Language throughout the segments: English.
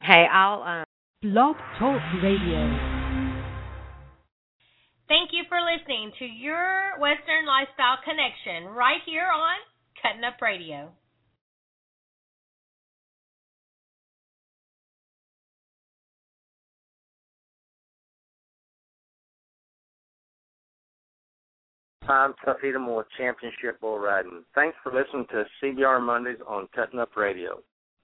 Hey, I'll Blog Talk Radio. Thank you for listening to your Western Lifestyle Connection right here on Cutting Up Radio. I'm Tuff Edom with Championship Bull Riding. Thanks for listening to CBR Mondays on Cutting Up Radio.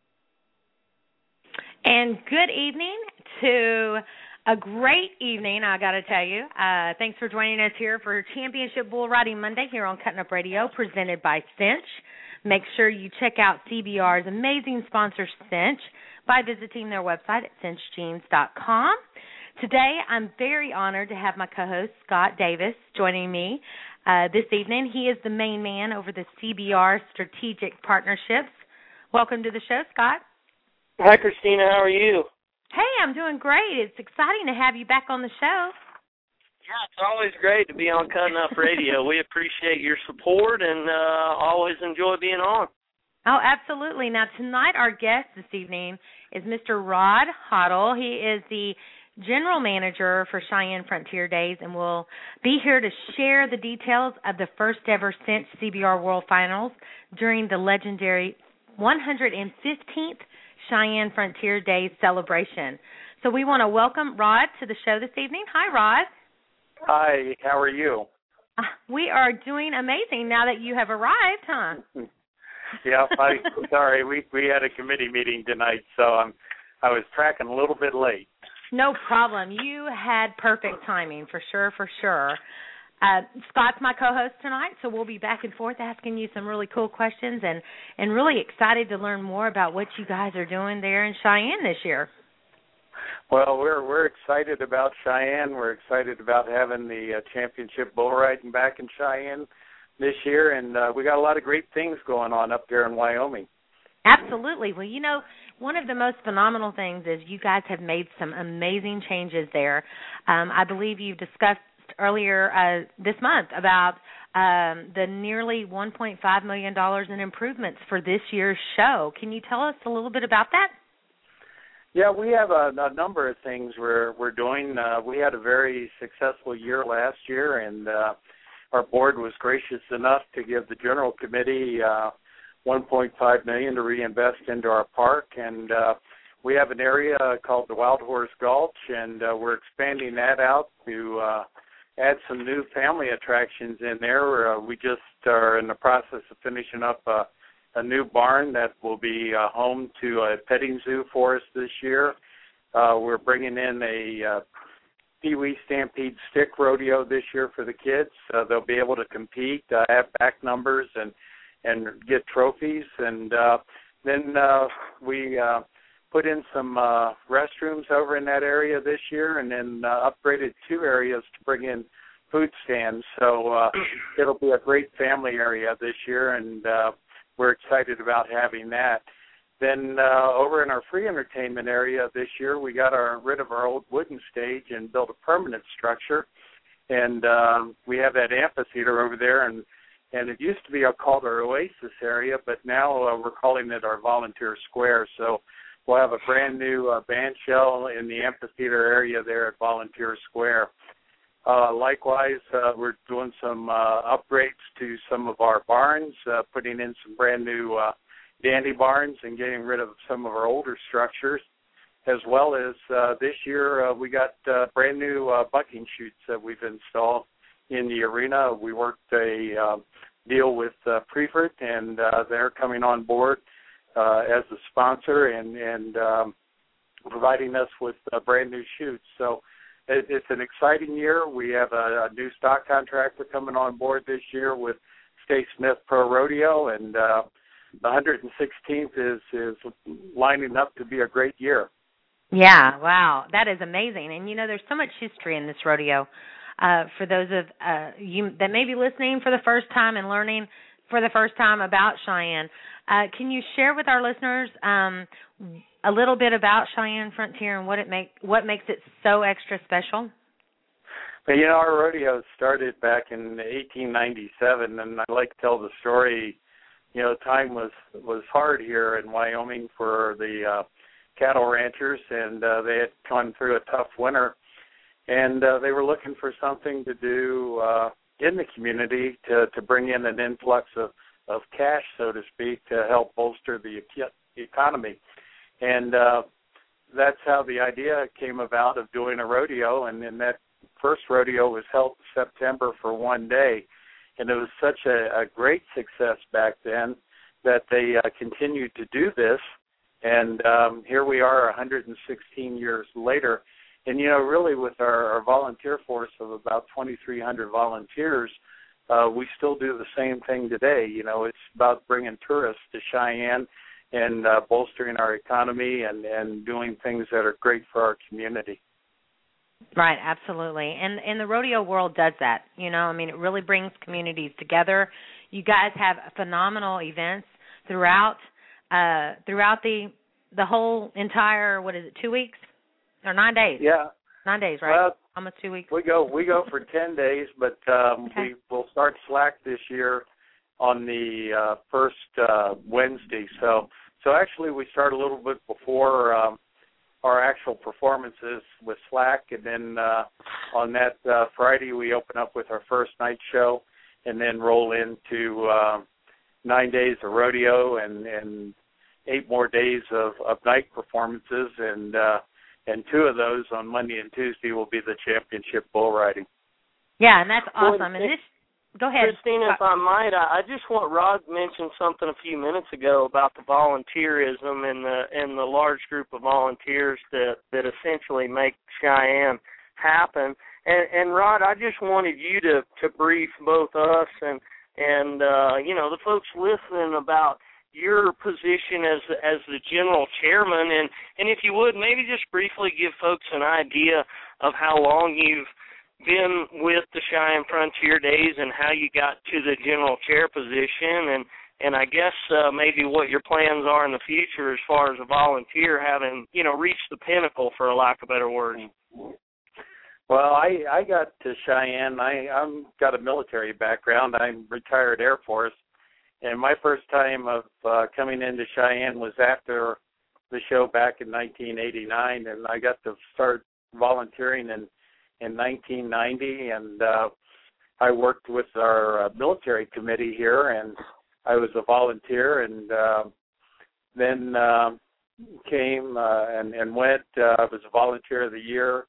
And good evening to a great evening, I got to tell you. Thanks for joining us here for Championship Bull Riding Monday here on Cutting Up Radio, presented by Cinch. Make sure you check out CBR's amazing sponsor, Cinch, by visiting their website at cinchjeans.com. Today, I'm very honored to have my co-host, Scott Davis, joining me this evening. He is the main man over the CBR Strategic Partnerships. Welcome to the show, Scott. Hi, Christina. How are you? Hey, I'm doing great. It's exciting to have you back on the show. Yeah, it's always great to be on Cutting Up Radio. We appreciate your support and always enjoy being on. Oh, absolutely. Now, tonight our guest this evening is Mr. Rod Hoddle. He is the General Manager for Cheyenne Frontier Days and will be here to share the details of the first ever Cinch CBR World Finals during the legendary 115th Cheyenne Frontier Days celebration. So we want to welcome Rod to the show this evening. Hi, Rod. Hi, how are you? We are doing amazing now that you have arrived, huh? Yeah, sorry, we had a committee meeting tonight, so I was tracking a little bit late. No problem. You had perfect timing, for sure, for sure. Scott's my co-host tonight, so we'll be back and forth asking you some really cool questions and really excited to learn more about what you guys are doing there in Cheyenne this year. Well, we're excited about Cheyenne. We're excited about having the championship bull riding back in Cheyenne this year, and we got a lot of great things going on up there in Wyoming. Absolutely. Well, you know, one of the most phenomenal things is you guys have made some amazing changes there. I believe you discussed earlier this month about the nearly $1.5 million in improvements for this year's show. Can you tell us a little bit about that? Yeah, we have a number of things we're doing. We had a very successful year last year, and our board was gracious enough to give the general committee $1.5 million to reinvest into our park, and we have an area called the Wild Horse Gulch, and we're expanding that out to add some new family attractions in there. We just are in the process of finishing up a new barn that will be home to a petting zoo for us this year. We're bringing in a Pee-wee Stampede stick rodeo this year for the kids. They'll be able to compete, have back numbers, and get trophies. And then we put in some restrooms over in that area this year, and then upgraded 2 areas to bring in food stands. So it'll be a great family area this year, and we're excited about having that. Then over in our free entertainment area this year, we got rid of our old wooden stage and built a permanent structure. And we have that amphitheater over there, and it used to be called our Oasis area, but now we're calling it our Volunteer Square. So we'll have a brand new band shell in the amphitheater area there at Volunteer Square. Likewise, we're doing some upgrades to some of our barns, putting in some brand new dandy barns and getting rid of some of our older structures, as well as this year we got brand new bucking chutes that we've installed in the arena. We worked a deal with Prefert, and they're coming on board as a sponsor and providing us with brand new chutes. So it's an exciting year. We have a new stock contractor coming on board this year with State Smith Pro Rodeo, and the 116th is lining up to be a great year. Yeah, wow, that is amazing. And, you know, there's so much history in this rodeo. For those of you that may be listening for the first time and learning for the first time about Cheyenne, can you share with our listeners a little bit about Cheyenne Frontier and what makes it so extra special? Well, you know, our rodeo started back in 1897, and I like to tell the story. You know, time was hard here in Wyoming for the cattle ranchers, and they had gone through a tough winter, and they were looking for something to do in the community to bring in an influx of cash, so to speak, to help bolster the economy. And that's how the idea came about of doing a rodeo, and then that first rodeo was held in September for one day, and it was such a great success back then that they continued to do this, and here we are 116 years later. And, you know, really with our volunteer force of about 2,300 volunteers, we still do the same thing today. You know, it's about bringing tourists to Cheyenne and bolstering our economy and doing things that are great for our community. Right, absolutely. And the rodeo world does that. You know, I mean, it really brings communities together. You guys have phenomenal events throughout the whole entire, 2 weeks or 9 days? Yeah. 9 days, right? Well, almost 2 weeks. We go for 10 days, but we will start slack this year on the first Wednesday. So actually we start a little bit before our actual performances with slack, and then on that Friday we open up with our first night show, and then roll into 9 days of rodeo and 8 more days of night performances, and 2 of those on Monday and Tuesday will be the championship bull riding. Yeah, and that's awesome. And go ahead, Christina, if I might, I just want Rod mentioned something a few minutes ago about the volunteerism and the large group of volunteers that essentially make Cheyenne happen. And Rod, I just wanted you to brief both us and you know, the folks listening about your position as the general chairman, and if you would, maybe just briefly give folks an idea of how long you've been with the Cheyenne Frontier Days and how you got to the general chair position, and I guess maybe what your plans are in the future as far as a volunteer having, you know, reached the pinnacle, for a lack of better words. Well, I got to Cheyenne. I'm got a military background. I'm retired Air Force. And my first time of coming into Cheyenne was after the show back in 1989, and I got to start volunteering in 1990, and I worked with our military committee here, and I was a volunteer, and then came and went. I was a volunteer of the year.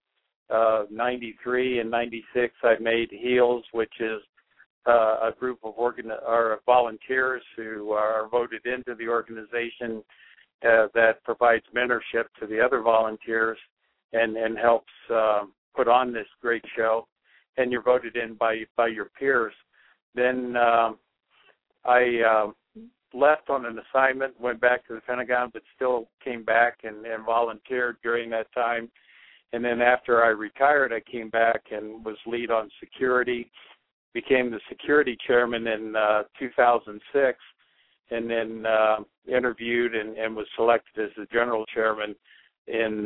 93 and 96, I made HEALS, which is a group of volunteers who are voted into the organization that provides mentorship to the other volunteers and helps put on this great show. And you're voted in by your peers. Then I left on an assignment, went back to the Pentagon, but still came back and volunteered during that time. And then after I retired, I came back and was lead on security, became the security chairman in 2006, and then interviewed and was selected as the general chairman in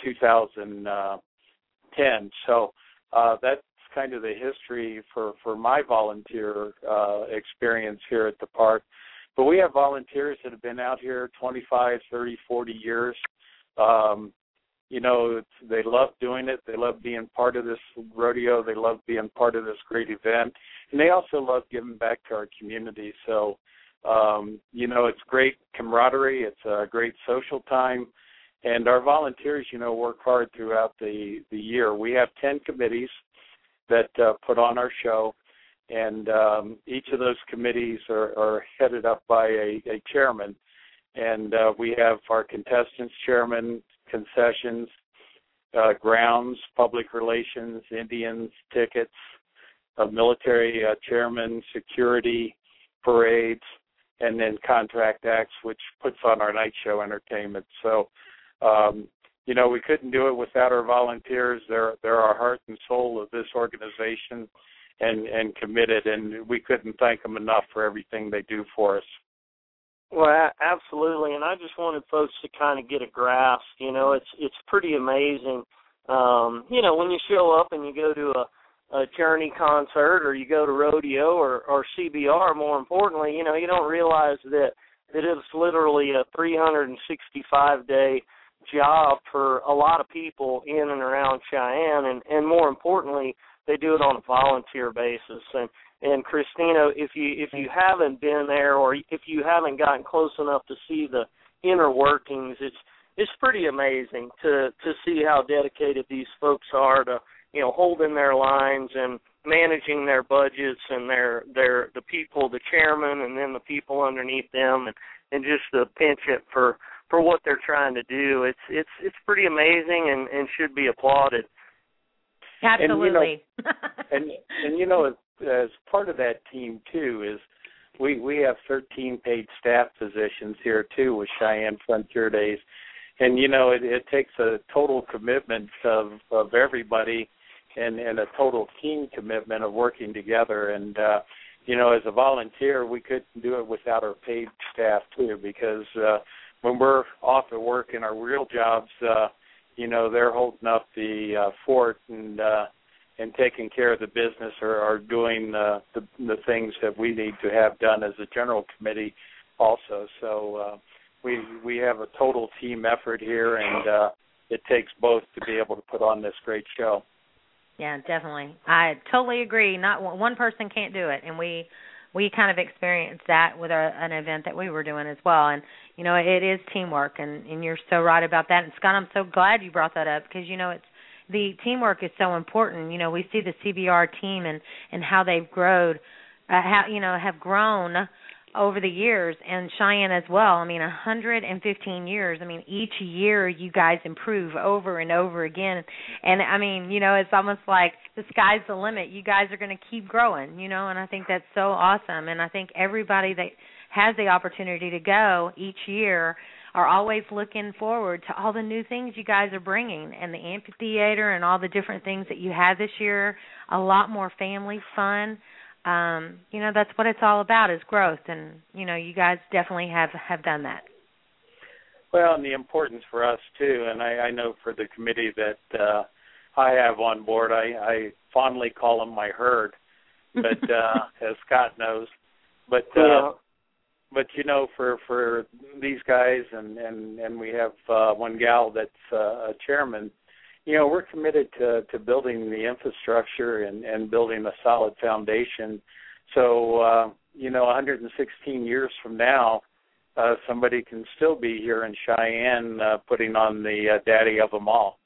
2010. So that's kind of the history for my volunteer experience here at the park. But we have volunteers that have been out here 25, 30, 40 years. You know, they love doing it. They love being part of this rodeo. They love being part of this great event. And they also love giving back to our community. So, you know, it's great camaraderie. It's a great social time. And our volunteers, you know, work hard throughout the year. We have 10 committees that put on our show. And each of those committees are headed up by a chairman. And we have our contestants chairman, concessions, grounds, public relations, Indians, tickets, military chairman, security, parades, and then contract acts, which puts on our night show entertainment. So, you know, we couldn't do it without our volunteers. They're our heart and soul of this organization and committed, and we couldn't thank them enough for everything they do for us. Well, absolutely, and I just wanted folks to kind of get a grasp. You know, it's pretty amazing. You know, when you show up and you go to a Journey concert or you go to rodeo or CBR, more importantly, you know, you don't realize that it's literally a 365-day job for a lot of people in and around Cheyenne, and more importantly, they do it on a volunteer basis. And Christina, if you haven't been there, or if you haven't gotten close enough to see the inner workings, it's pretty amazing to see how dedicated these folks are to, you know, holding their lines and managing their budgets and the people, the chairman, and then the people underneath them, and just the pinch it for what they're trying to do. It's pretty amazing and should be applauded. Absolutely. And you know, as part of that team too is we have 13 paid staff positions here too with Cheyenne Frontier Days, and you know it takes a total commitment of everybody and a total team commitment of working together. And you know, as a volunteer, we couldn't do it without our paid staff too, because when we're off at work in our real jobs, you know, they're holding up the fort and taking care of the business, or doing the things that we need to have done as a general committee also. So we have a total team effort here, and it takes both to be able to put on this great show. Yeah, definitely. I totally agree. Not one person can't do it, and we kind of experienced that with an event that we were doing as well. And, you know, it is teamwork, and you're so right about that. And, Scott, I'm so glad you brought that up, because, you know, the teamwork is so important. You know, we see the CBR team and how they've grown, have grown over the years, and Cheyenne as well. I mean, 115 years. I mean, each year you guys improve over and over again. And, I mean, you know, it's almost like the sky's the limit. You guys are going to keep growing, you know, and I think that's so awesome. And I think everybody that has the opportunity to go each year are always looking forward to all the new things you guys are bringing, and the amphitheater and all the different things that you have this year, a lot more family fun. You know, that's what it's all about, is growth, and, you know, you guys definitely have done that. Well, and the importance for us, too, and I know for the committee that I have on board, I fondly call them my herd, but as Scott knows. But, you know, for these guys, and we have one gal that's a chairman, you know, we're committed to building the infrastructure and building a solid foundation. So, you know, 116 years from now, somebody can still be here in Cheyenne putting on the daddy of them all.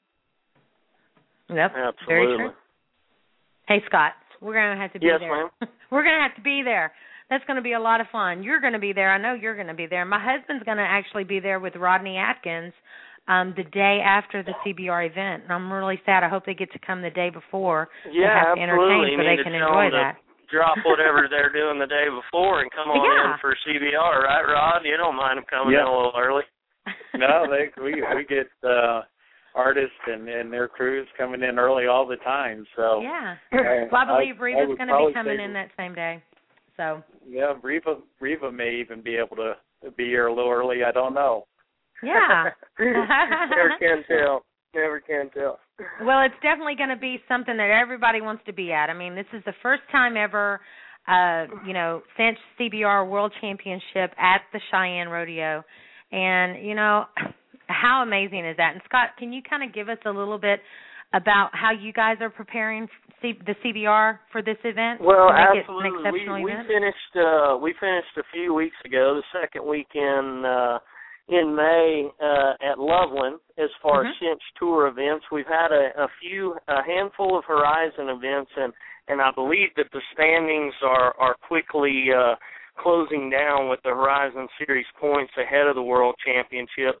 Yep, absolutely. Very true. Hey, Scott, we're going to have to be there. Yes, ma'am. We're going to have to be there. That's going to be a lot of fun. You're going to be there. I know you're going to be there. My husband's going to actually be there with Rodney Atkins the day after the CBR event. And I'm really sad. I hope they get to come the day before. Yeah, have to entertain so they can enjoy that. Drop whatever they're doing the day before and come on in for CBR, right, Rod? You don't mind them coming in a little early? No, we get artists and their crews coming in early all the time. So yeah, well, I believe Reva's going to be coming in that same day. So yeah, Reva may even be able to be here a little early. I don't know. Yeah. Never can tell. Never can tell. Well, it's definitely going to be something that everybody wants to be at. I mean, this is the first time ever, you know, since CBR World Championship at the Cheyenne Rodeo. And, you know, how amazing is that? And, Scott, can you kind of give us a little bit about how you guys are preparing the CBR for this event? Well, to make absolutely. It an exceptional event? We finished a few weeks ago, the second weekend in May at Loveland as far as Cinch Tour events. We've had a handful of Horizon events, and I believe that the standings are quickly closing down with the Horizon Series points ahead of the World Championships.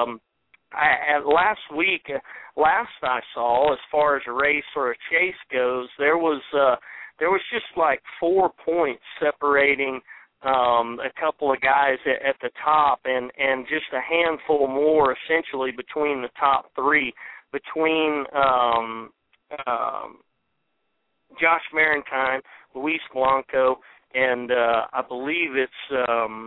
Last I saw, as far as a race or a chase goes, there was just like 4 points separating a couple of guys at the top, and just a handful more essentially between the top three, between Josh Marentine, Luis Blanco, and I believe it's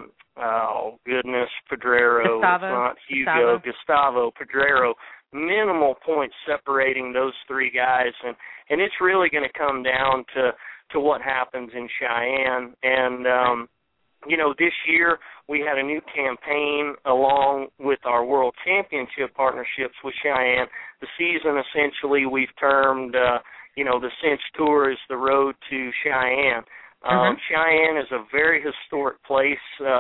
Pedrero. It's not Hugo. Gustavo Pedrero. Minimal points separating those three guys, and it's really going to come down to what happens in Cheyenne. And this year we had a new campaign along with our World Championship partnerships with Cheyenne. The season essentially we've termed, the Cinch Tour is the road to Cheyenne. Cheyenne is a very historic place,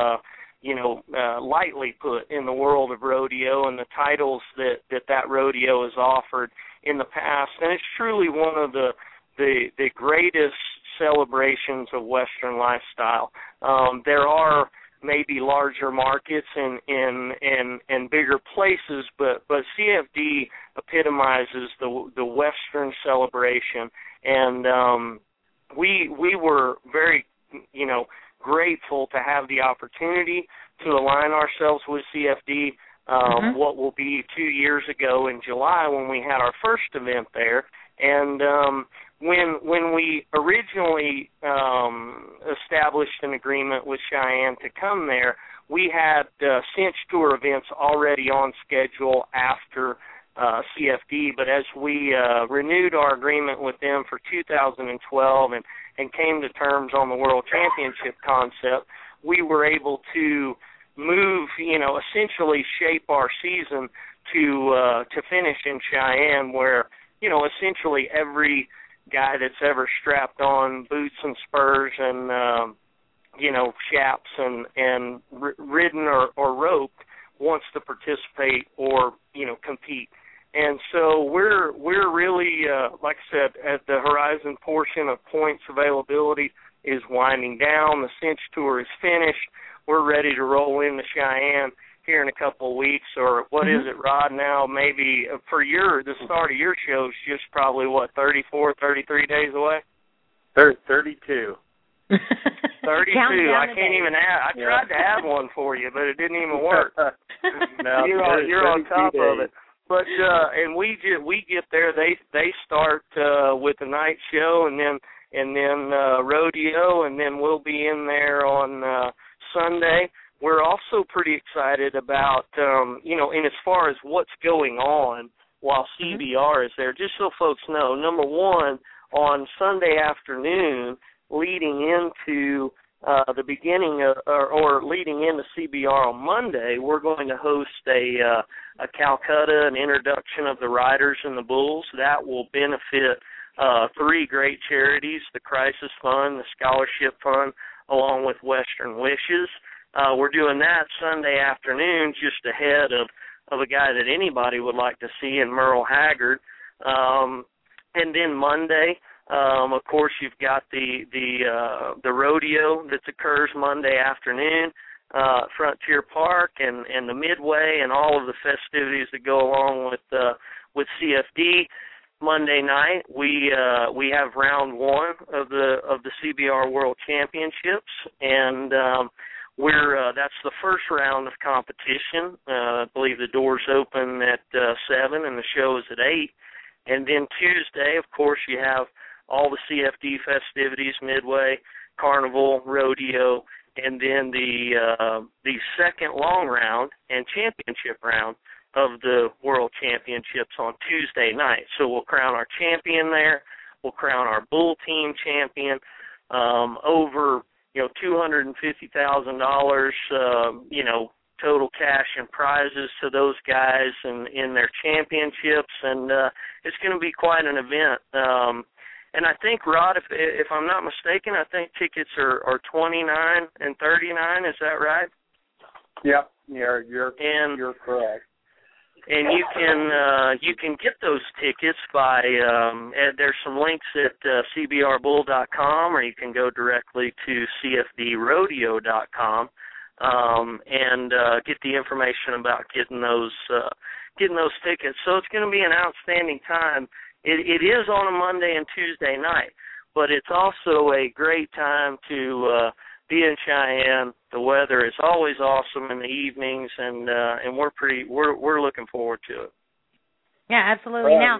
lightly put, in the world of rodeo and the titles that rodeo has offered in the past. And it's truly one of the greatest celebrations of Western lifestyle. There are maybe larger markets and bigger places, but CFD epitomizes the Western celebration, and we were very grateful to have the opportunity to align ourselves with CFD. What will be 2 years ago in July when we had our first event there, and when we originally established an agreement with Cheyenne to come there, we had Cinch Tour events already on schedule after CFD, but as we renewed our agreement with them for 2012 and came to terms on the World Championship concept, we were able to move, essentially shape our season to finish in Cheyenne, where, essentially every guy that's ever strapped on boots and spurs and, chaps and ridden or roped wants to participate or, compete. And so we're really, like I said, at the horizon portion of points availability is winding down. The Cinch Tour is finished. We're ready to roll into Cheyenne here in a couple of weeks, or what is it, Rod, now? Maybe for the start of your show is just probably, 34, 33 days away? 32. 32. I can't even add. I tried to add one for you, but it didn't even work. No, you're on top of it. But and we get there. They start with the night show and then rodeo, and then we'll be in there on Sunday. We're also pretty excited about and as far as what's going on while CBR is there. Just so folks know, number one, on Sunday afternoon, leading into the beginning or leading into CBR on Monday, we're going to host a Calcutta, an introduction of the riders and the bulls. That will benefit three great charities, the Crisis Fund, the Scholarship Fund, along with Western Wishes. We're doing that Sunday afternoon just ahead of a guy that anybody would like to see in Merle Haggard. And then Monday, of course, you've got the rodeo that occurs Monday afternoon, Frontier Park and the Midway and all of the festivities that go along with CFD. Monday night we have round one of the CBR World Championships, and that's the first round of competition. I believe the doors open at 7 and the show is at 8. And then Tuesday, of course, you have all the CFD festivities, Midway, Carnival, Rodeo, and then the second long round and championship round of the World Championships on Tuesday night. So we'll crown our champion there. We'll crown our bull team champion. Over $250,000, total cash and prizes to those guys in their championships, and it's going to be quite an event. And I think, Rod, if I'm not mistaken, I think tickets are $29 and $39. Is that right? Yep, you're correct. And you can get those tickets by there's some links at cbrbull.com, or you can go directly to cfdrodeo.com and get the information about getting those tickets. So it's going to be an outstanding time. It is on a Monday and Tuesday night, but it's also a great time to be in Cheyenne. The weather is always awesome in the evenings, and we're looking forward to it. Yeah, absolutely. Now,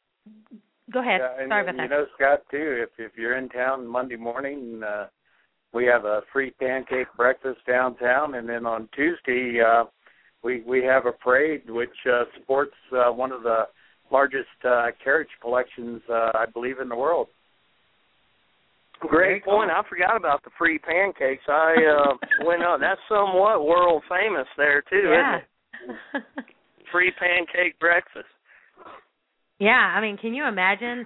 go ahead. Sorry about that. Scott, too, if you're in town Monday morning, we have a free pancake breakfast downtown, and then on Tuesday we have a parade which supports one of the largest carriage collections, I believe, in the world. Great point. I forgot about the free pancakes. I went up. That's somewhat world famous there too, Yeah. isn't it? Free pancake breakfast. Yeah, I mean, can you imagine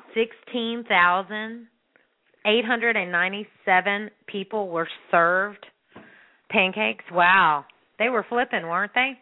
16,897 people were served pancakes? Wow. They were flipping, weren't they?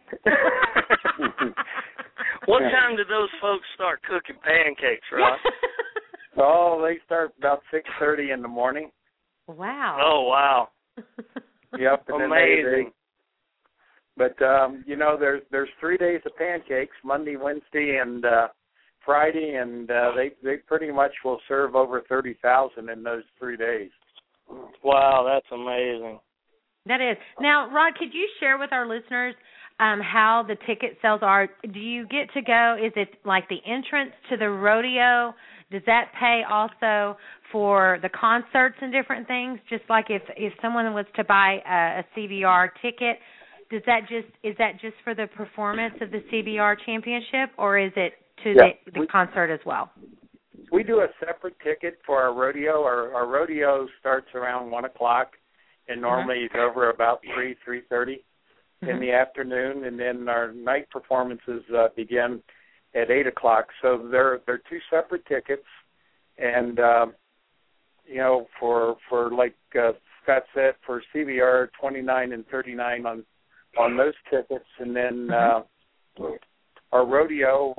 What time did those folks start cooking pancakes, Ross? Oh, they start about 6:30 in the morning. Wow. Oh, wow. Yep. And amazing. But there's 3 days of pancakes: Monday, Wednesday, and Friday, and they pretty much will serve over 30,000 in those 3 days. Wow, that's amazing. That is. Now, Rod, could you share with our listeners how the ticket sales are? Do you get to go? Is it like the entrance to the rodeo? Does that pay also for the concerts and different things? Just like if someone was to buy a CBR ticket, is that just for the performance of the CBR championship, or is it to the concert as well? We do a separate ticket for our rodeo. Our rodeo starts around 1 o'clock, and normally it's over about 3:30 in the afternoon, and then our night performances begin at 8 o'clock. So they're two separate tickets, and for like Scott said, for CBR, $29 and $39 on those tickets, and then our rodeo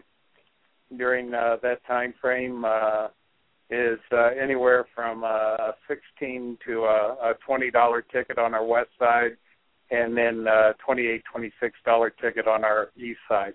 during that time frame is anywhere from a $16 to a $20 ticket on our west side, and then $28, $26 ticket on our east side.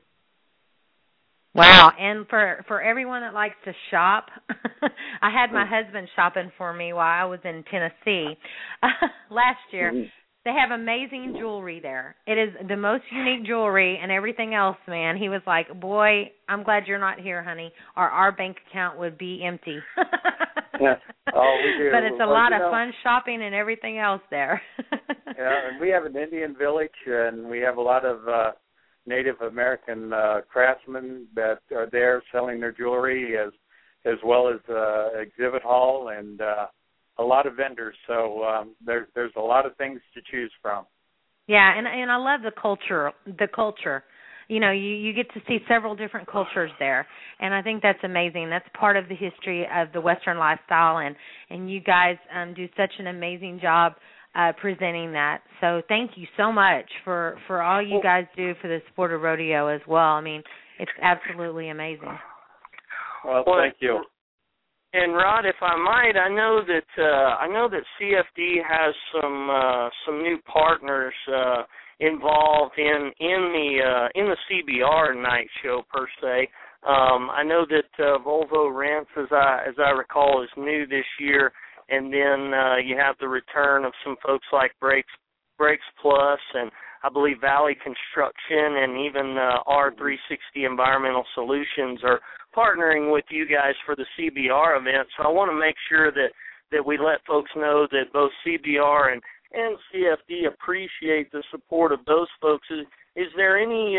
Wow, and for everyone that likes to shop, I had my husband shopping for me while I was in Tennessee last year. They have amazing jewelry there. It is the most unique jewelry and everything else, man. He was like, boy, I'm glad you're not here, honey, or our bank account would be empty. Yeah. Oh, we do. But it's a lot of fun shopping and everything else there. Yeah, and we have an Indian village, and we have a lot of Native American craftsmen that are there selling their jewelry, as well as exhibit hall and a lot of vendors. So there's a lot of things to choose from. Yeah, and I love the culture. You know, you get to see several different cultures there, and I think that's amazing. That's part of the history of the Western lifestyle, and you guys do such an amazing job presenting that. So thank you so much for all you guys do for the sport of rodeo as well. I mean, it's absolutely amazing. Well, thank you. And Rod, if I might, I know that CFD has some new partners involved in the CBR night show per se. I know that Volvo Rents, as I recall, is new this year, and then you have the return of some folks like Brakes Plus, and I believe Valley Construction, and even R360 Environmental Solutions are partnering with you guys for the CBR event. So I want to make sure that we let folks know that both CBR and CFD appreciate the support of those folks. Is there anybody?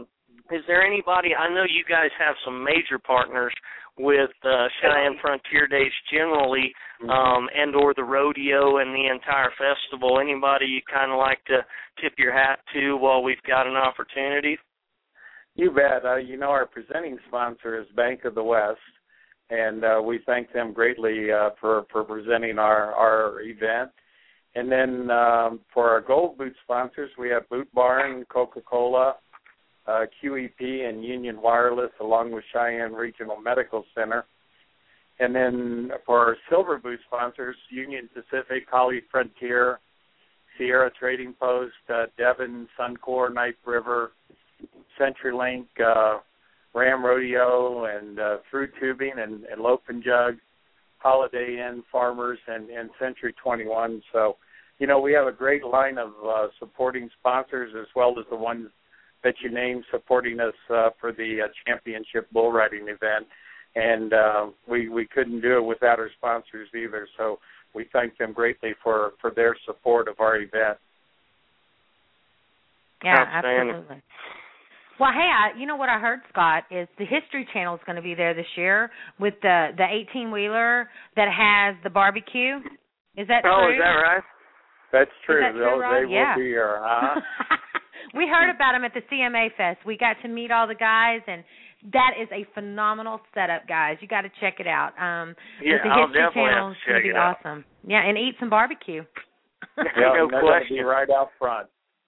I know you guys have some major partners with Cheyenne Frontier Days generally, and or the rodeo and the entire festival. Anybody you kind of like to tip your hat to while we've got an opportunity? You bet. Our presenting sponsor is Bank of the West, and we thank them greatly for presenting our event. And then for our Gold Boot sponsors, we have Boot Barn, Coca-Cola, QEP, and Union Wireless, along with Cheyenne Regional Medical Center. And then for our Silver Boot sponsors, Union Pacific, Holly Frontier, Sierra Trading Post, Devon, Suncor, Knife River, CenturyLink, Ram Rodeo, and Through Tubing, and Loaf and Jug, Holiday Inn, Farmers, and Century 21. So, we have a great line of supporting sponsors, as well as the ones that you named supporting us for the championship bull riding event. And we couldn't do it without our sponsors either. So we thank them greatly for their support of our event. Yeah, absolutely. Well, hey, you know what I heard, Scott, is the History Channel is going to be there this year with the 18-wheeler that has the barbecue. Is that true? Oh, is that right? That's true. Is that true, Rod? They will be here. We heard about them at the CMA Fest. We got to meet all the guys, and that is a phenomenal setup, guys. You got to check it out. Yeah, the I'll History definitely Channel have to is going check to be it out. awesome. Yeah, and eat some barbecue. Yeah, no they're question. going to be right out front.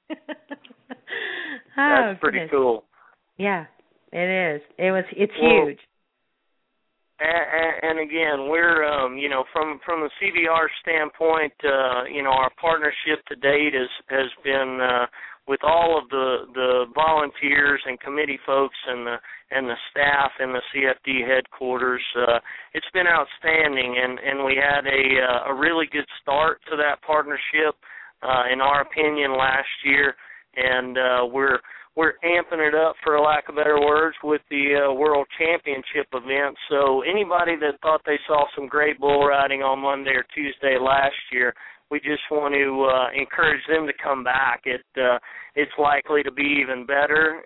That's pretty cool. Yeah, it is. It's Well, huge. And again, we're from the CBR standpoint, our partnership to date has been with all of the volunteers and committee folks and the staff in the CFD headquarters. It's been outstanding, and we had a really good start to that partnership, in our opinion, last year, and we're amping it up, for lack of better words, with the World Championship event. So anybody that thought they saw some great bull riding on Monday or Tuesday last year, we just want to encourage them to come back. It's likely to be even better,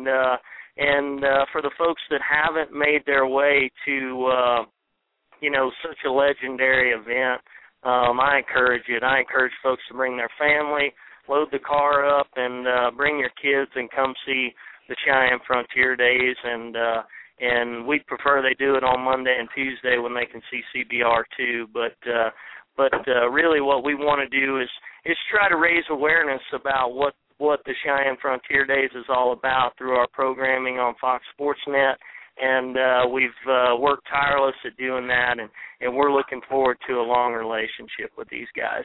and for the folks that haven't made their way to such a legendary event, I encourage it. I encourage folks to bring their family, load the car up, and bring your kids and come see the Cheyenne Frontier Days. And we prefer they do it on Monday and Tuesday when they can see CBR too. But really, what we want to do is try to raise awareness about what the Cheyenne Frontier Days is all about through our programming on Fox Sports Net. And we've worked tireless at doing that, and we're looking forward to a long relationship with these guys.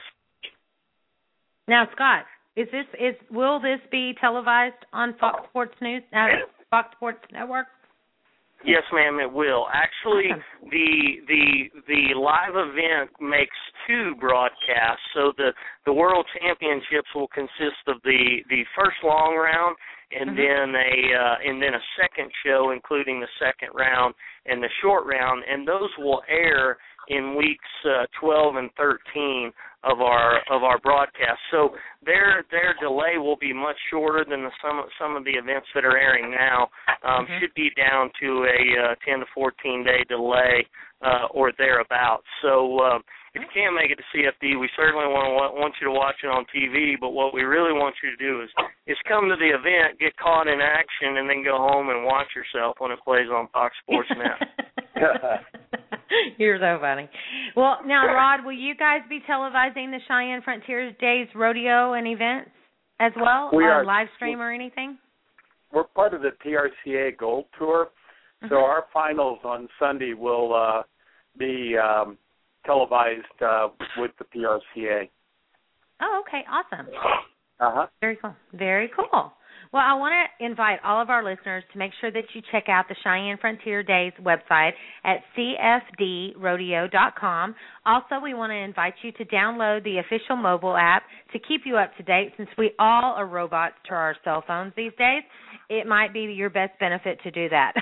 Now, Scott, will this be televised on Fox Sports News, Fox Sports Network? Yes, ma'am, it will. Actually, awesome. the live event makes two broadcasts. So the World Championships will consist of the first long round and then a second show, including the second round and the short round, and those will air in weeks 12 and 13 of our broadcast. So their delay will be much shorter than some of the events that are airing now. Should be down to a 10 to 14 day delay or thereabouts. So if you can't make it to CFD, we certainly want you to watch it on TV. But what we really want you to do is come to the event, get caught in action, and then go home and watch yourself when it plays on Fox Sports Net. You're so funny. Well, now, Rod, will you guys be televising the Cheyenne Frontier Days rodeo and events as well, on live stream or anything? We're part of the TRCA Gold Tour, so our finals on Sunday will be televised with the TRCA. Oh, okay, awesome. Very cool. Very cool. Well, I want to invite all of our listeners to make sure that you check out the Cheyenne Frontier Days website at cfdrodeo.com. Also, we want to invite you to download the official mobile app to keep you up to date. Since we all are robots to our cell phones these days, it might be your best benefit to do that.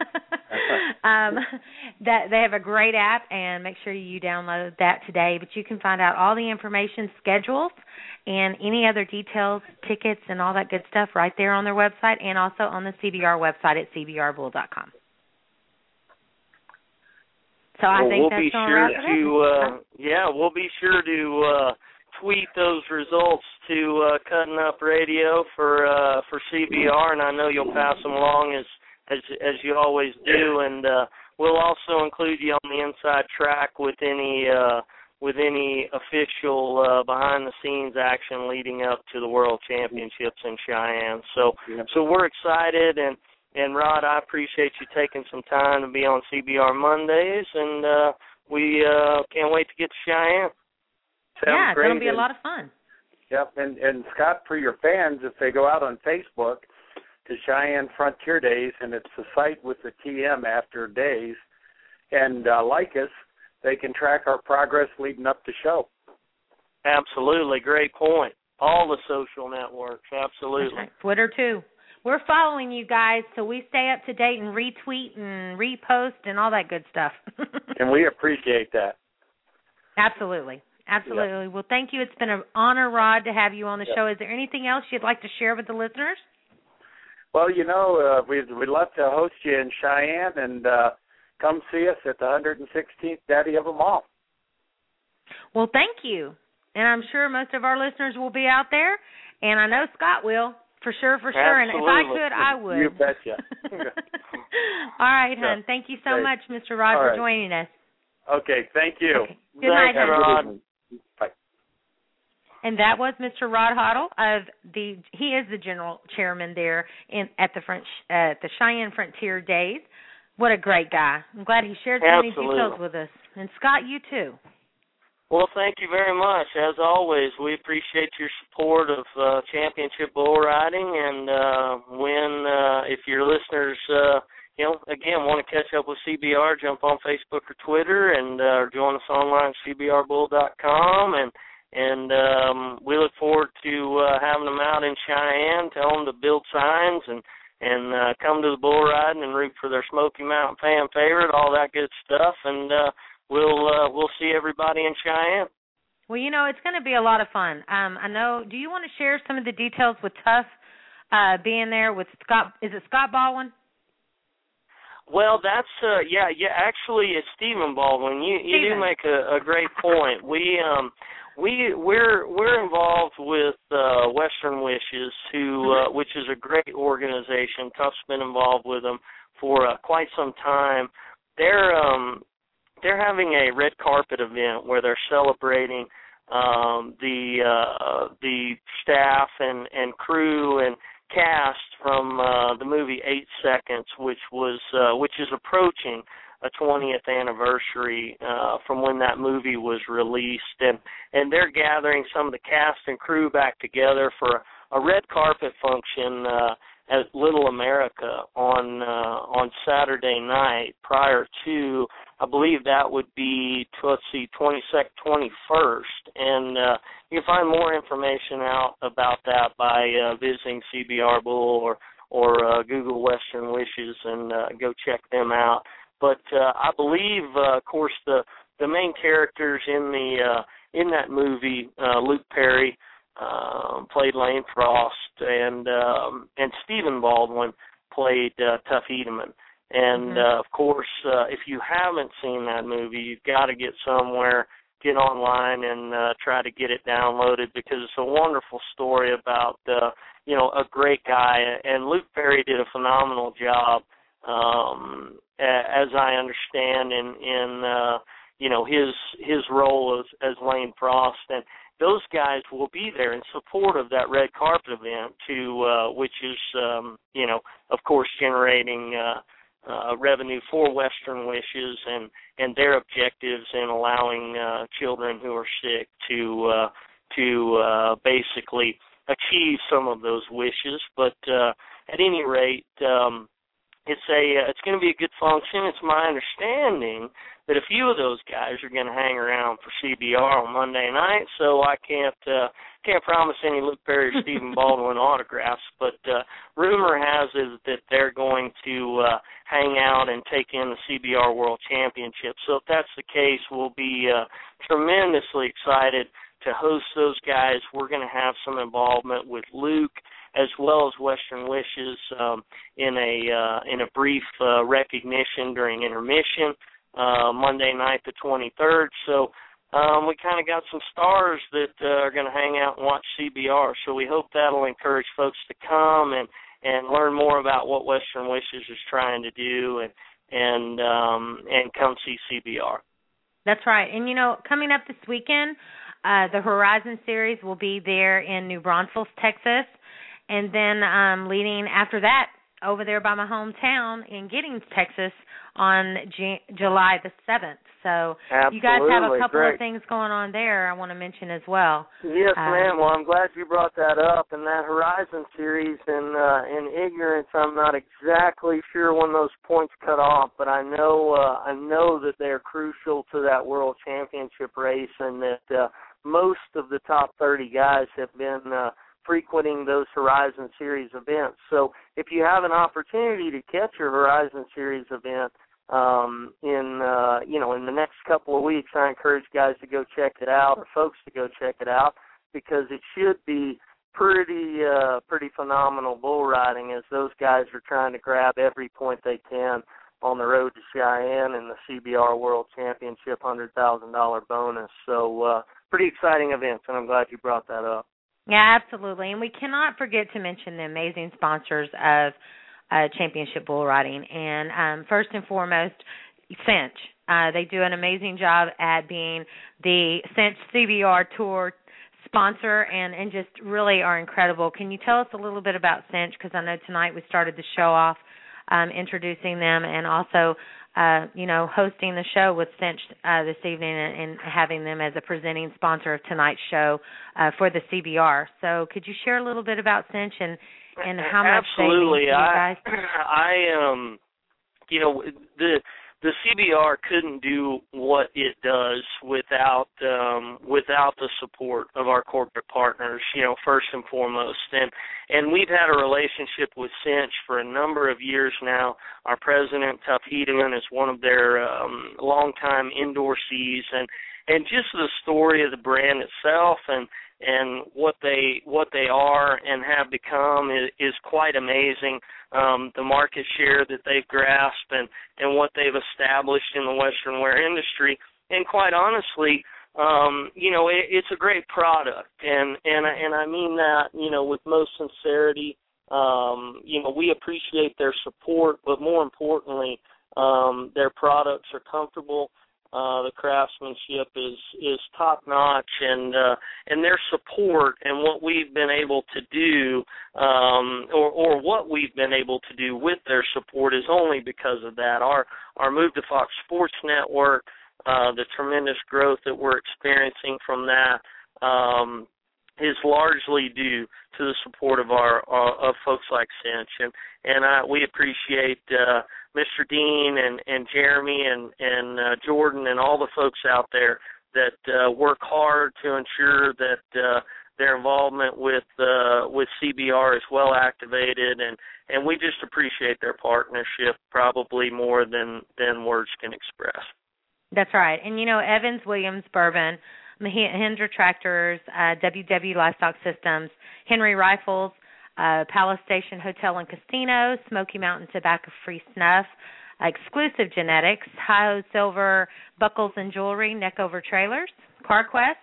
That they have a great app, and make sure you download that today. But you can find out all the information, schedules, and any other details, tickets, and all that good stuff right there on their website, and also on the CBR website at cbrbull.com. So I think that's going to wrap it up. We'll be sure to tweet those results to Cutting Up Radio for CBR, and I know you'll pass them along as you always do, and we'll also include you on the inside track with any official behind-the-scenes action leading up to the World Championships in Cheyenne. So we're excited, and Rod, I appreciate you taking some time to be on CBR Mondays, and we can't wait to get to Cheyenne. It's going to be a lot of fun. Yep, and Scott, for your fans, if they go out on Facebook to Cheyenne Frontier Days, and it's the site with the TM after days, and like us, they can track our progress leading up to show. Absolutely. Great point. All the social networks. Absolutely. Right. Twitter, too. We're following you guys, so we stay up to date and retweet and repost and all that good stuff. And we appreciate that. Absolutely. Absolutely. Yep. Well, thank you. It's been an honor, Rod, to have you on the show. Is there anything else you'd like to share with the listeners? Well, we'd love to host you in Cheyenne, and come see us at the 116th Daddy of them all. Well, thank you. And I'm sure most of our listeners will be out there, and I know Scott will, for sure. Absolutely. And if I could, I would. You betcha. All right, hon. Thank you so much, Mr. Rod, for joining us. Okay, thank you. Okay. Good night, hon. Rod. Bye. And that was Mr. Rod Hoddle he is the general chairman there at the Cheyenne Frontier Days. What a great guy. I'm glad he shared so many details with us. And Scott, you too. Well, thank you very much. As always, we appreciate your support of championship bull riding. And if your listeners, again, want to catch up with CBR, jump on Facebook or Twitter, and join us online at cbrbull.com. And we look forward to having them out in Cheyenne. Tell them to build signs and come to the bull riding and root for their Smoky Mountain fan favorite, all that good stuff. And we'll see everybody in Cheyenne. Well, it's going to be a lot of fun. I know. Do you want to share some of the details with Tuff being there with Scott? Is it Scott Baldwin? Well, that's actually it's Stephen Baldwin. You do make a great point. We're involved with Western Wishes, which is a great organization. Tuff's been involved with them for quite some time. They're having a red carpet event where they're celebrating the staff and crew and cast from the movie 8 Seconds, which is approaching a 20th anniversary from when that movie was released, and they're gathering some of the cast and crew back together for a red carpet function at Little America on Saturday night prior to, I believe that would be, 22nd, 21st. And you can find more information out about that by visiting CBR Bull or Google Western Wishes and go check them out. But I believe, of course, the main characters in that movie, Luke Perry played Lane Frost, and Stephen Baldwin played Tuff Hedeman. And, of course, if you haven't seen that movie, you've got to get somewhere, get online, and try to get it downloaded, because it's a wonderful story about, a great guy. And Luke Perry did a phenomenal job, as I understand, in his role as Lane Frost. And those guys will be there in support of that red carpet event, which is, of course, generating revenue for Western Wishes and their objectives in allowing children who are sick to basically achieve some of those wishes. But at any rate, it's going to be a good function. It's my understanding that a few of those guys are going to hang around for CBR on Monday night, so I can't promise any Luke Perry or Stephen Baldwin autographs, but rumor has it that they're going to hang out and take in the CBR World Championship. So if that's the case, we'll be tremendously excited to host those guys. We're going to have some involvement with Luke as well as Western Wishes in a brief recognition during intermission Monday night the 23rd. So we kind of got some stars that are going to hang out and watch CBR. So we hope that'll encourage folks to come and learn more about what Western Wishes is trying to do and come see CBR. That's right. And, coming up this weekend, the Horizon Series will be there in New Braunfels, Texas. And then leading after that over there by my hometown in Giddings, Texas on July the 7th. So Absolutely. You guys have a couple Great. of things going on there I want to mention as well. Yes, ma'am. Well, I'm glad you brought that up. And that Horizon Series, in ignorance, I'm not exactly sure when those points cut off, but I know that they're crucial to that World Championship race, and that most of the top 30 guys have been frequenting those Horizon Series events. So if you have an opportunity to catch your Horizon Series event in the next couple of weeks, I encourage guys to go check it out, or folks to go check it out, because it should be pretty phenomenal bull riding, as those guys are trying to grab every point they can on the road to Cheyenne and the CBR World Championship $100,000 bonus. So pretty exciting events, and I'm glad you brought that up. Yeah, absolutely. And we cannot forget to mention the amazing sponsors of Championship Bull Riding. And first and foremost, Cinch. They do an amazing job at being the Cinch CBR Tour sponsor and just really are incredible. Can you tell us a little bit about Cinch? Because I know tonight we started the show off introducing them and also, hosting the show with Cinch this evening and having them as a presenting sponsor of tonight's show for the CBR. So could you share a little bit about Cinch and how much Absolutely. they mean to you guys? The CBR couldn't do what it does without the support of our corporate partners, first and foremost. And we've had a relationship with Cinch for a number of years now. Our president, Tuff Hedeman, is one of their longtime endorsees, and just the story of the brand itself and what they are and have become is quite amazing. The market share that they've grasped and what they've established in the Western wear industry. And quite honestly, it's a great product. And I mean that, with most sincerity. We appreciate their support, but more importantly, their products are comfortable. The craftsmanship is top notch, and their support and what we've been able to do, or what we've been able to do with their support is only because of that. Our move to Fox Sports Network, the tremendous growth that we're experiencing from that, is largely due to the support of of folks like Cinch, and we appreciate Mr. Dean and Jeremy and Jordan and all the folks out there that work hard to ensure that their involvement with CBR is well activated, and we just appreciate their partnership probably more than words can express. That's right. And, Evans Williams Bourbon, Mahindra Tractors, WW Livestock Systems, Henry Rifles, Palace Station Hotel and Casino, Smoky Mountain Tobacco-Free Snuff, Exclusive Genetics, Hi-Ho Silver, Buckles and Jewelry, Neckover Trailers, CarQuest.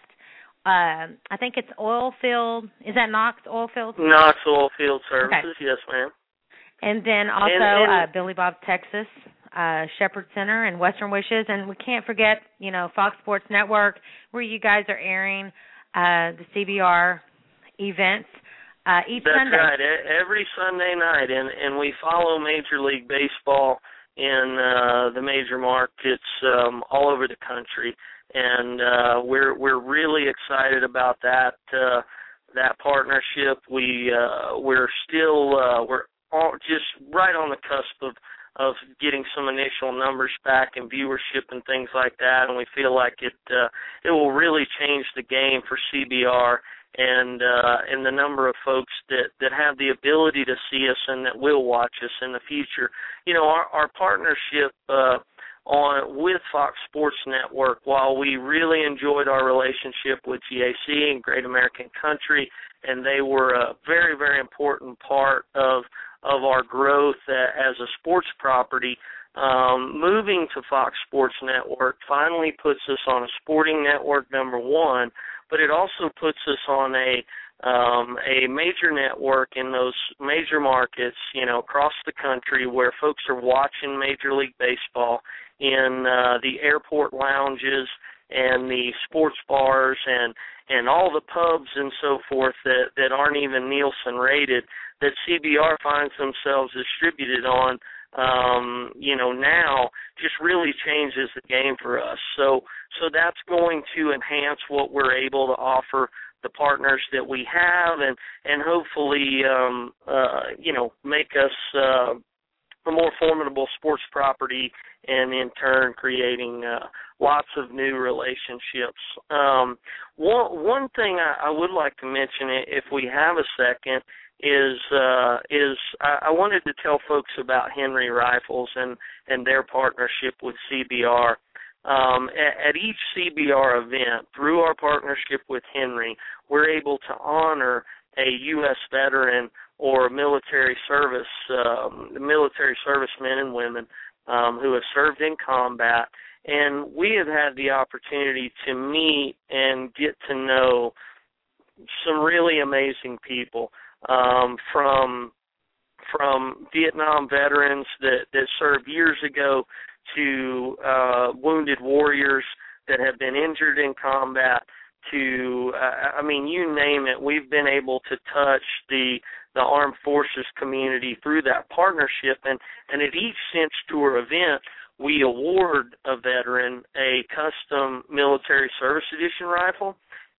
I think it's Oilfield. Is that Knox Oilfield? Knox Oilfield Services, okay. Yes, ma'am. And then also Billy Bob Texas, Shepherd Center, and Western Wishes. And we can't forget, Fox Sports Network, where you guys are airing the CBR events each Sunday. That's right, every Sunday night. And we follow Major League Baseball in the major markets all over the country. And we're really excited about that partnership. We're still we're just right on the cusp of getting some initial numbers back and viewership and things like that, and we feel like it will really change the game for CBR and the number of folks that have the ability to see us and that will watch us in the future. Our partnership with Fox Sports Network, while we really enjoyed our relationship with GAC and Great American Country, and they were a very, very important part of our growth as a sports property, moving to Fox Sports Network finally puts us on a sporting network, number one, but it also puts us on a major network in those major markets, across the country where folks are watching Major League Baseball in the airport lounges and the sports bars and all the pubs and so forth that aren't even Nielsen rated, that CBR finds themselves distributed on, now just really changes the game for us. So that's going to enhance what we're able to offer the partners that we have and hopefully, make us a more formidable sports property and in turn creating lots of new relationships. One thing I would like to mention, if we have a second, is I wanted to tell folks about Henry Rifles and their partnership with CBR. At each CBR event, through our partnership with Henry, we're able to honor a U.S. veteran or military servicemen and women who have served in combat, and we have had the opportunity to meet and get to know some really amazing people, from Vietnam veterans that served years ago to wounded warriors that have been injured in combat, to I mean, you name it. We've been able to touch the armed forces community through that partnership, and at each Cinch Tour event, we award a veteran a custom military service edition rifle.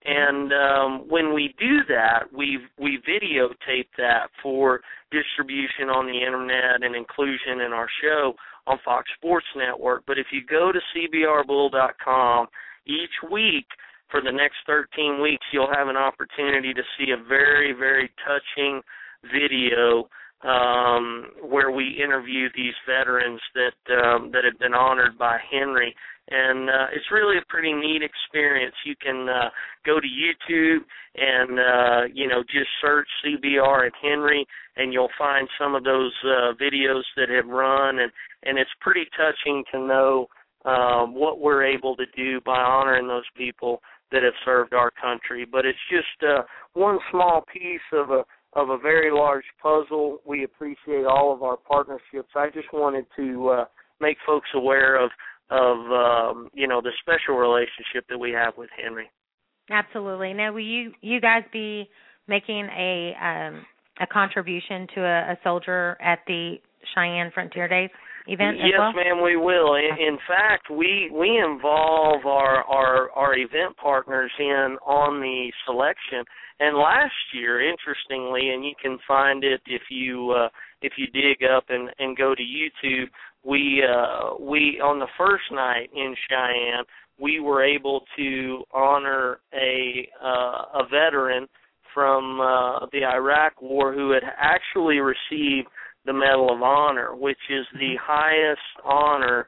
And when we do that, we videotape that for distribution on the internet and inclusion in our show on Fox Sports Network. But if you go to cbrbull.com each week for the next 13 weeks, you'll have an opportunity to see a very, very touching video where we interview these veterans that have been honored by Henry. And it's really a pretty neat experience. You can go to YouTube and, just search CBR and Henry, and you'll find some of those videos that have run. And it's pretty touching to know what we're able to do by honoring those people that have served our country. But it's just one small piece of a very large puzzle. We appreciate all of our partnerships. I just wanted to make folks aware of the special relationship that we have with Henry. Absolutely. Now, will you guys be making a contribution to a soldier at the Cheyenne Frontier Days event as well? Yes, ma'am, we will. In fact, we involve our event partners on the selection. And last year, interestingly, and you can find it if you dig up and go to YouTube, we on the first night in Cheyenne, we were able to honor a veteran from the Iraq War who had actually received the Medal of Honor, which is the highest honor,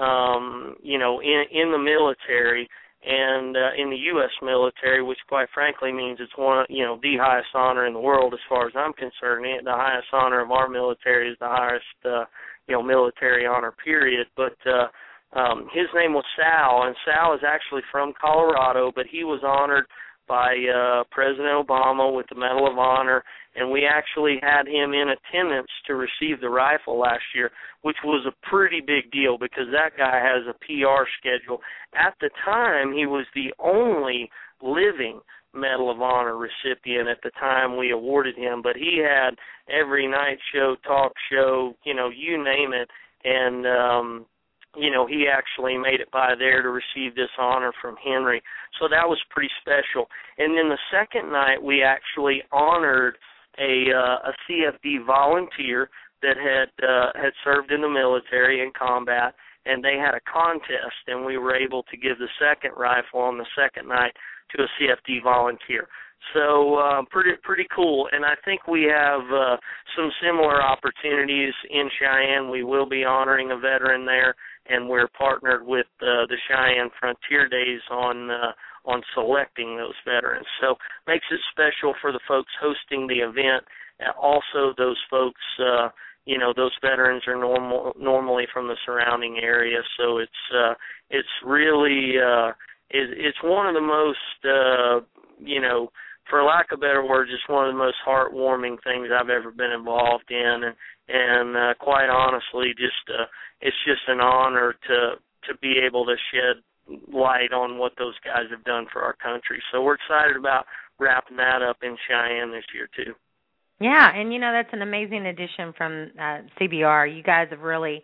in the military and in the U.S. military, which quite frankly means it's one, the highest honor in the world as far as I'm concerned. The highest honor of our military is the highest, military honor, period. But his name was Sal, and Sal is actually from Colorado, but he was honored by President Obama with the Medal of Honor, and we actually had him in attendance to receive the rifle last year, which was a pretty big deal because that guy has a PR schedule. At the time, he was the only living Medal of Honor recipient at the time we awarded him, but he had every night show, talk show, you name it, and he actually made it by there to receive this honor from Henry. So that was pretty special. And then the second night, we actually honored a CFD volunteer that had served in the military in combat, and they had a contest, and we were able to give the second rifle on the second night to a CFD volunteer. So pretty cool. And I think we have some similar opportunities in Cheyenne. We will be honoring a veteran there, and we're partnered with the Cheyenne Frontier Days on selecting those veterans. So makes it special for the folks hosting the event. Also, those folks, those veterans are normally from the surrounding area. So it's really it's one of the most for lack of better words, it's one of the most heartwarming things I've ever been involved in, and quite honestly, it's just an honor to be able to shed light on what those guys have done for our country. So we're excited about wrapping that up in Cheyenne this year too. Yeah, and that's an amazing addition from CBR. You guys have really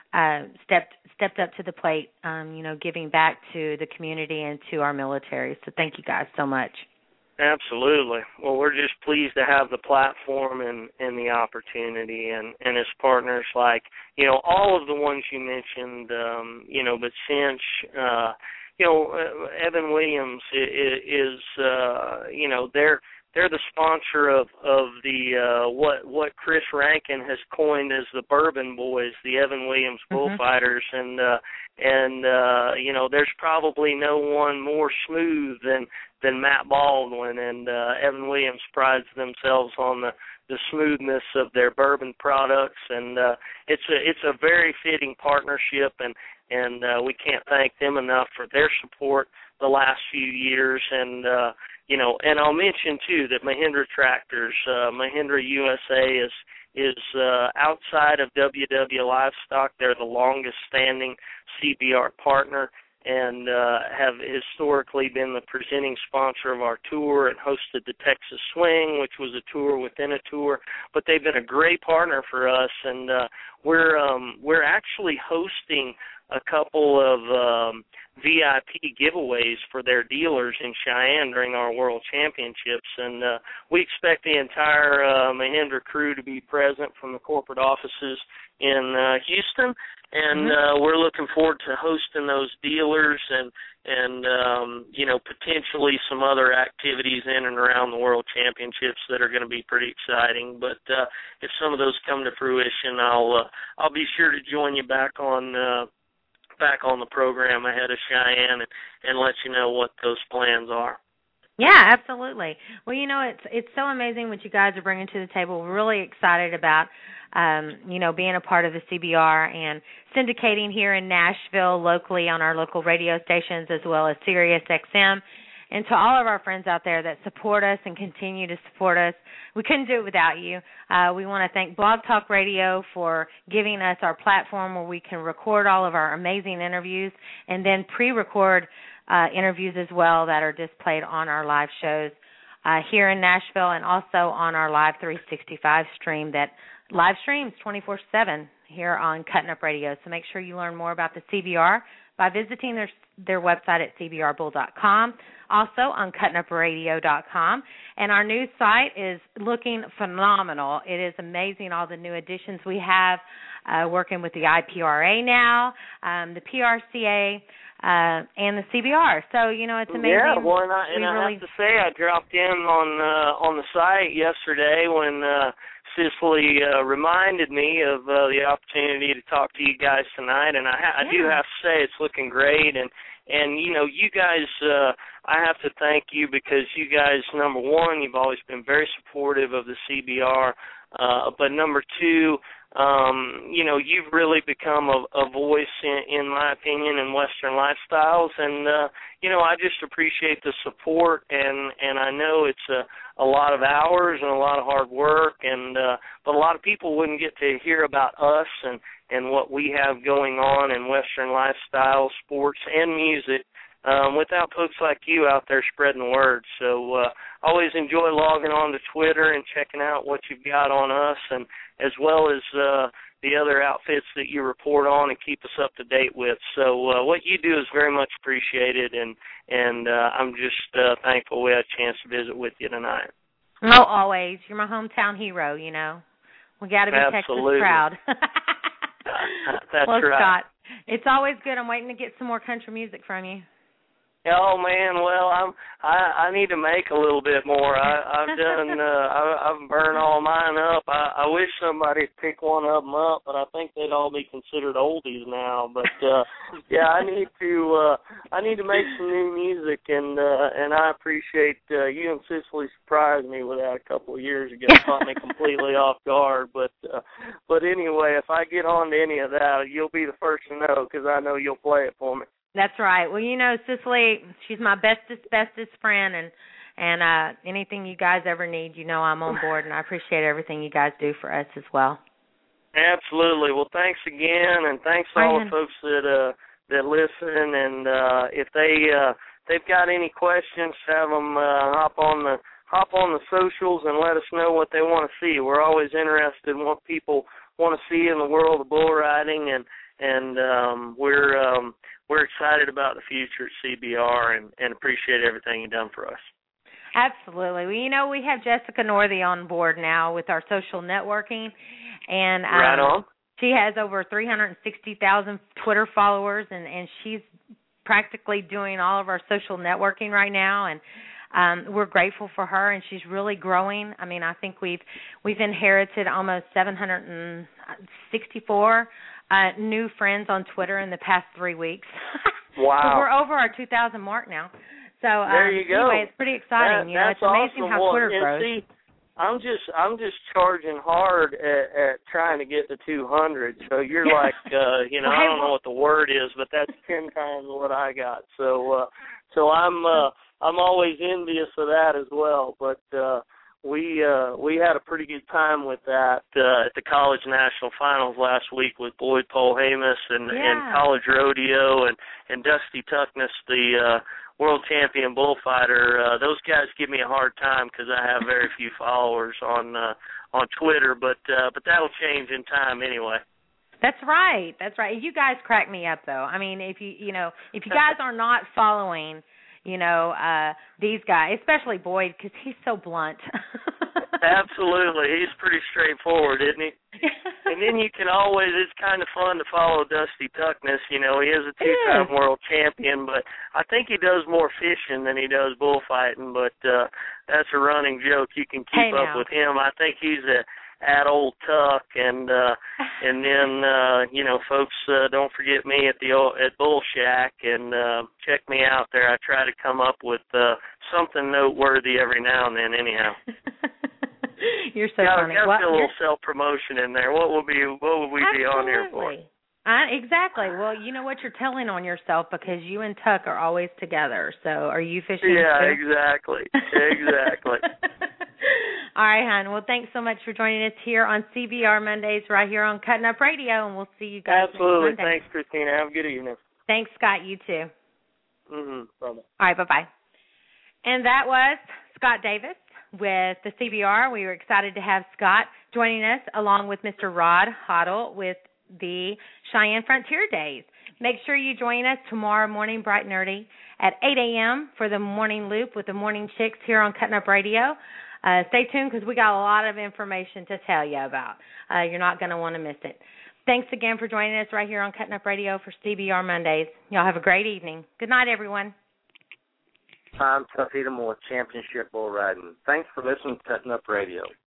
stepped up to the plate, giving back to the community and to our military. So thank you guys so much. Absolutely. Well, we're just pleased to have the platform and the opportunity, and as partners like, all of the ones you mentioned, but Cinch, Evan Williams is they're the sponsor of the what Chris Rankin has coined as the Bourbon Boys, the Evan Williams Bullfighters, and you know, there's probably no one more smooth than Matt Baldwin, and Evan Williams prides themselves on the smoothness of their bourbon products, and it's a very fitting partnership, and we can't thank them enough for their support the last few years. And you know, and I'll mention too that Mahindra Tractors, Mahindra USA is outside of WW Livestock. They're the longest standing CBR partner, and have historically been the presenting sponsor of our tour and hosted the Texas Swing, which was a tour within a tour. But they've been a great partner for us, and we're actually hosting a couple of VIP giveaways for their dealers in Cheyenne during our World Championships, and we expect the entire Mahindra crew to be present from the corporate offices in Houston, and we're looking forward to hosting those dealers and you know, potentially some other activities in and around the World Championships that are going to be pretty exciting. But if some of those come to fruition, I'll be sure to join you back on the program ahead of Cheyenne and let you know what those plans are. Yeah, absolutely. Well, you know, it's so amazing what you guys are bringing to the table. We're really excited about, you know, being a part of the CBR and syndicating here in Nashville locally on our local radio stations, as well as Sirius XM. And to all of our friends out there that support us and continue to support us, we couldn't do it without you. We want to thank Blog Talk Radio for giving us our platform where we can record all of our amazing interviews and then pre-record interviews as well that are displayed on our live shows here in Nashville, and also on our Live 365 stream that live streams 24/7 here on Cutting Up Radio. So make sure you learn more about the CBR by visiting their website at cbrbull.com, also on cuttingupradio.com. And our new site is looking phenomenal. It is amazing, all the new additions we have, working with the IPRA now, the PRCA, and the CBR. So, you know, it's amazing. Yeah, well, and I have to say, I dropped in on the site yesterday when Cicely reminded me of the opportunity to talk to you guys tonight, and I do have to say it's looking great, and you know, you guys, I have to thank you because you guys, number one, you've always been very supportive of the CBR, but number two, you know, you've really become a voice, in my opinion, in Western lifestyles, and you know, I just appreciate the support, and I know it's a lot of hours and a lot of hard work, and but a lot of people wouldn't get to hear about us and what we have going on in Western lifestyle, sports, and music without folks like you out there spreading the word. So always enjoy logging on to Twitter and checking out what you've got on us, and as well as the other outfits that you report on and keep us up to date with. So what you do is very much appreciated, and I'm just thankful we had a chance to visit with you tonight. Oh, always. You're my hometown hero, you know. We got to be Absolutely. Texas proud. That's well, right. Scott, it's always good. I'm waiting to get some more country music from you. Oh man, well I need to make a little bit more. I've done I've burned all mine up. I wish somebody'd pick one of them up, but I think they'd all be considered oldies now. But yeah, I need to make some new music, and I appreciate you and Cicely surprised me with that a couple of years ago. Caught me completely off guard. But anyway, if I get on to any of that, you'll be the first to know because I know you'll play it for me. That's right. Well, you know, Cicely, she's my bestest friend, and anything you guys ever need, you know I'm on board, and I appreciate everything you guys do for us as well. Absolutely. Well, thanks again, and thanks to all the folks that listen. And if they've got any questions, have them hop on the socials and let us know what they want to see. We're always interested in what people want to see in the world of bull riding, and we're excited about the future at CBR and appreciate everything you've done for us. Absolutely. Well, you know, we have Jessica Northey on board now with our social networking, and right on. She has over 360,000 Twitter followers, and she's practically doing all of our social networking right now. And we're grateful for her, and she's really growing. I mean, I think we've inherited almost 764 new friends on Twitter in the past 3 weeks. Wow. So we're over our 2,000 mark now. So there you go. Anyway, it's pretty exciting. That's it's amazing awesome. how Twitter grows. See, I'm just charging hard at trying to get to 200. So you're like, I don't know what the word is, but that's 10 times what I got. So I'm always envious of that as well. But we had a pretty good time with that at the College National Finals last week with Boyd Polhamus and College Rodeo and Dusty Tuckness, the world champion bullfighter. Those guys give me a hard time because I have very few followers on Twitter, but that'll change in time anyway. That's right. You guys crack me up, though. I mean, if you guys are not following, these guys, especially Boyd, because he's so blunt. Absolutely. He's pretty straightforward, isn't he? And then you can always, it's kind of fun to follow Dusty Tuckness. He is a two-time world champion, but I think he does more fishing than he does bullfighting, but that's a running joke. You can keep up with him. I think he's at Old Tuck, and then folks, don't forget me at Bull Shack, and check me out there. I try to come up with something noteworthy every now and then. Anyhow, you're so funny. Got a little self promotion in there. What would we be on here for? Exactly. Well, you know what, you're telling on yourself because you and Tuck are always together. So are you fishing? Yeah, too? Exactly. All right, hon. Well, thanks so much for joining us here on CBR Mondays right here on Cutting Up Radio, and we'll see you guys Absolutely. next Monday. Thanks, Christina. Have a good evening. Thanks, Scott. You too. Bye-bye. All right, bye-bye. And that was Scott Davis with the CBR. We were excited to have Scott joining us along with Mr. Rod Hoddle with the Cheyenne Frontier Days. Make sure you join us tomorrow morning, bright and early, at 8 a.m. for the Morning Loop with the Morning Chicks here on Cutting Up Radio. Stay tuned because we got a lot of information to tell you about. You're not going to want to miss it. Thanks again for joining us right here on Cutting Up Radio for CBR Mondays. Y'all have a great evening. Good night, everyone. I'm Tuff Edom with Championship Bull Riding. Thanks for listening to Cutting Up Radio.